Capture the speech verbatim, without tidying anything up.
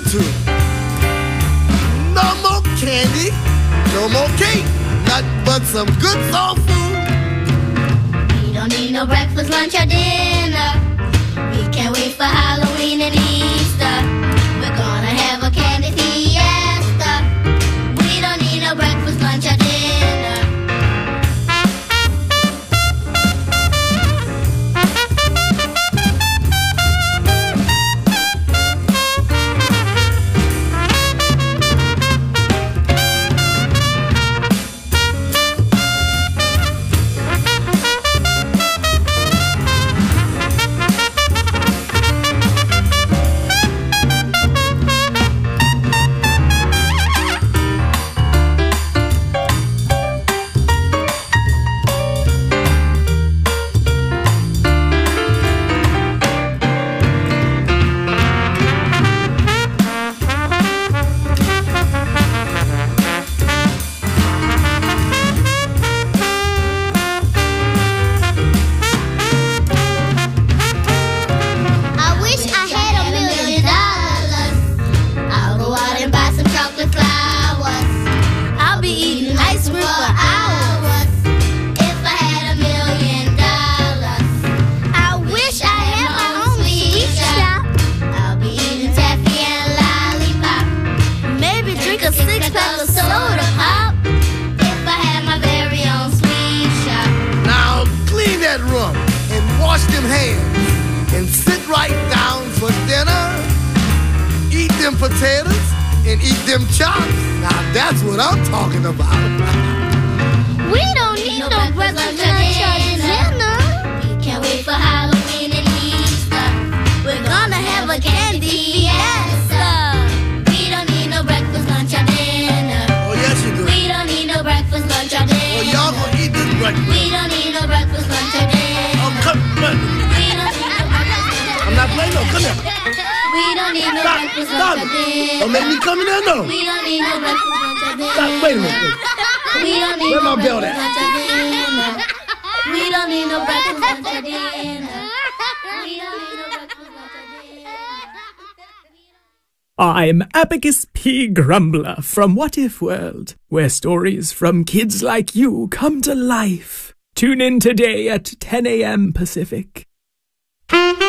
to. No more candy, no more cake, nothing but some good soul food. We don't need no breakfast, lunch, or dinner. We can't wait for Halloween and Easter. We're gonna have a candy fiesta. We don't need no breakfast, lunch, or dinner. Potatoes and eat them chops. Now that's what I'm talking about. We don't need no, no breakfast, lunch, or dinner. We can't wait for Halloween and Easter. We're gonna have a candy fiesta. We don't need no breakfast, lunch, or dinner. Oh yes you do. We don't need no breakfast, lunch, or dinner. Oh y'all gonna eat this breakfast. We don't need no breakfast, lunch, or dinner. Oh come on. We don't need no breakfast. I'm not playing no. Come here. We don't need no Stop. breakfast, Stop. lunch, or dinner. Don't make me come in there, no. We don't need no breakfast, lunch, or dinner. Stop. Wait a minute. We don't need Where no my belt breakfast, at? lunch, or dinner. We don't need no breakfast, lunch, or dinner. We don't need no breakfast, lunch, or dinner. I'm Abacus P. Grumbler from What If World, where stories from kids like you come to life. Tune in today at ten a m Pacific.